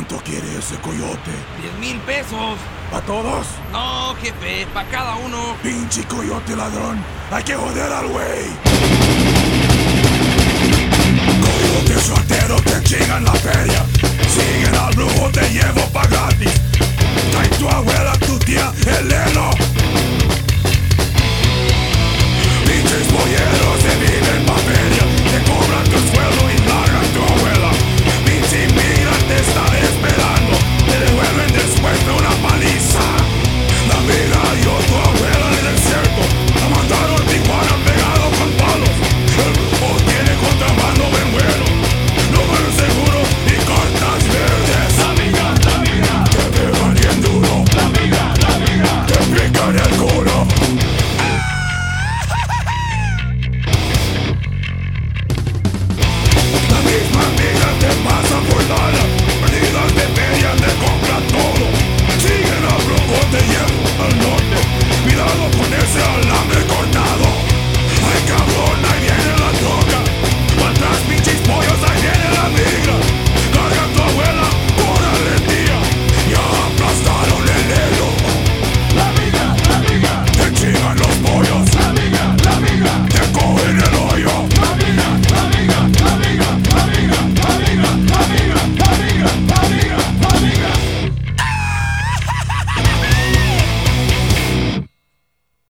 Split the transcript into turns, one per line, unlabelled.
¿Cuánto quiere ese coyote?
10,000 pesos.
¿Para todos?
No, jefe, para cada uno.
Pinche coyote ladrón. Hay que joder al güey. Coyote soltero, te chingan la feria. Siguen al brujo, te llevo pa' gratis. Trae tu abuela, tu tía, el heno. Pinches